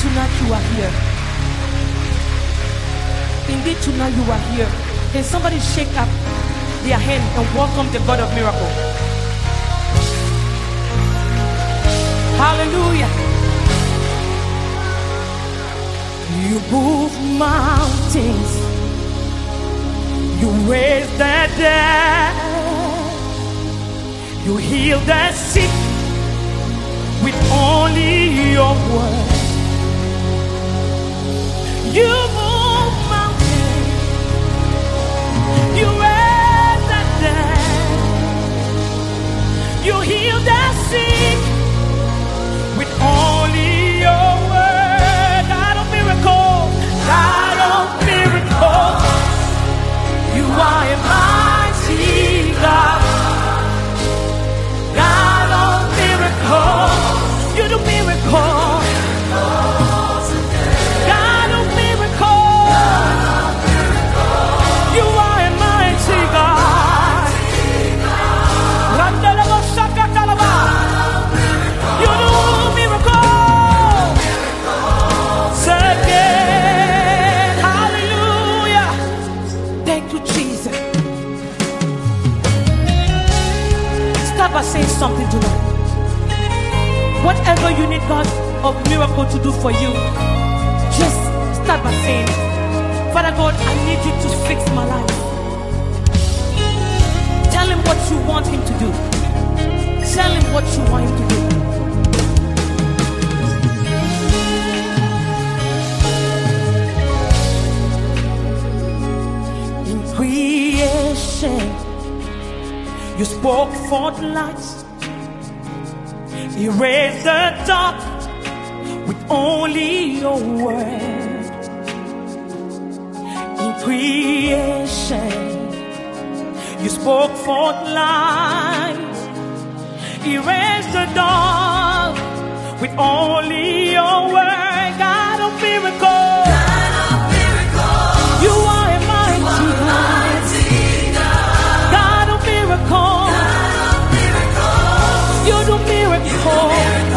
tonight you are here. Indeed, tonight you are here. Can somebody shake up their hand and welcome the God of miracle? Hallelujah. You move mountains. You raise the dead. You heal the sick with only your word. You move mountains. You raise the dead. You heal the sick with only your word. God of miracles, God of miracles, you are a mighty God. God of miracles, you do miracles. God of miracles, you are a mighty God. You do miracles. Again, hallelujah. Thank you, Jesus. Start by saying something tonight. Whatever you need God of miracle to do for you, just start by saying, Father God, I need you to fix my life. Tell him what you want him to do. Tell him what you want him to do. In creation, you spoke forth light. Erase the dark with only your word. In creation, you spoke forth light. Erase the dark with only your word. God of miracles, you are a mighty God. God of miracles, you do miracles.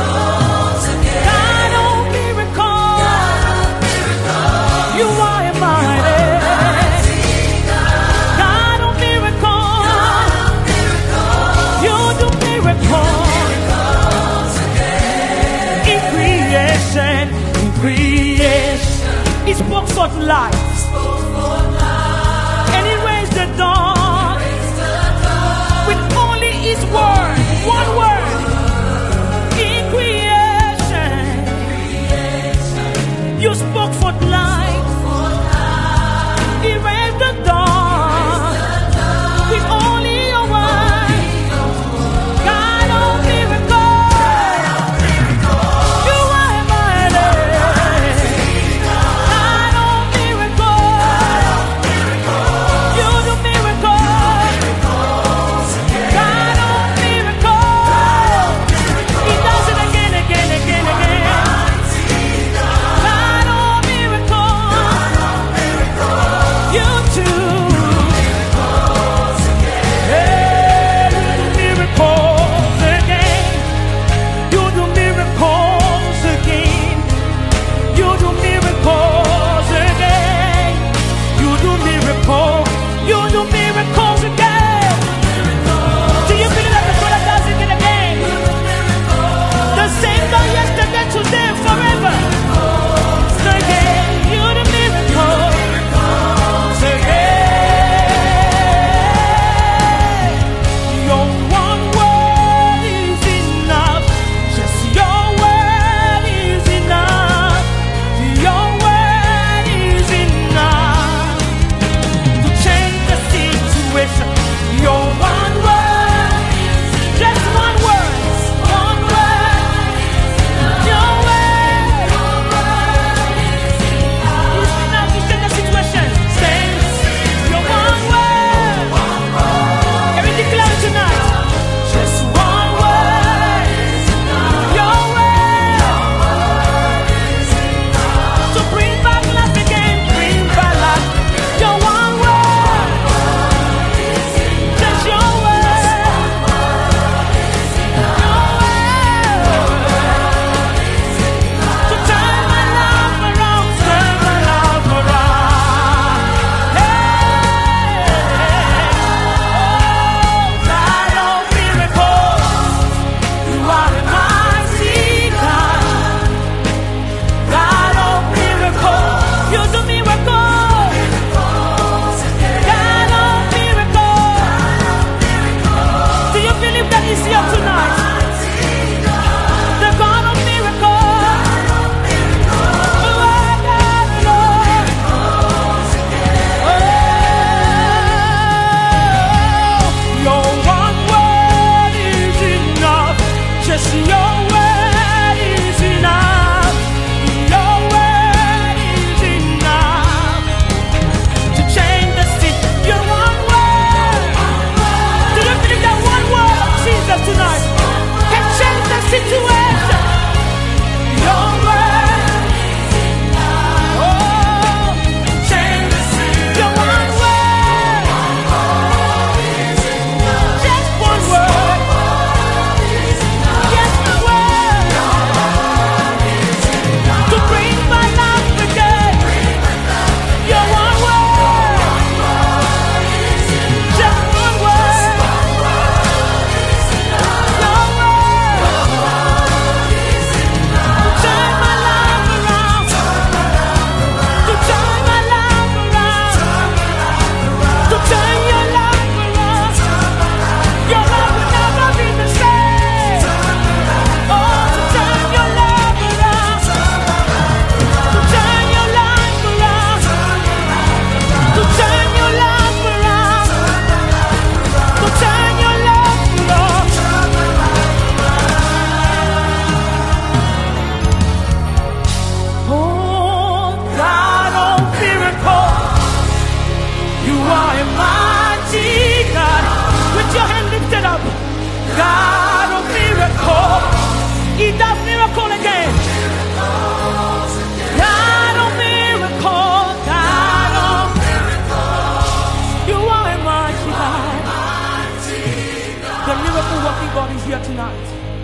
God of miracles, you are a mighty God of miracles, you do miracles. In creation, he spoke forth light, and he raised the dawn with only his word, one word. You spoke forth light, erased the dawn with only your word. God of miracles, you are mighty. God of miracles, you do miracles. God of miracles.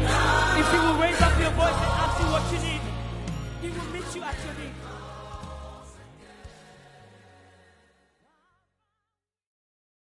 If you will raise up your voice and ask you what you need, he will meet you at your need.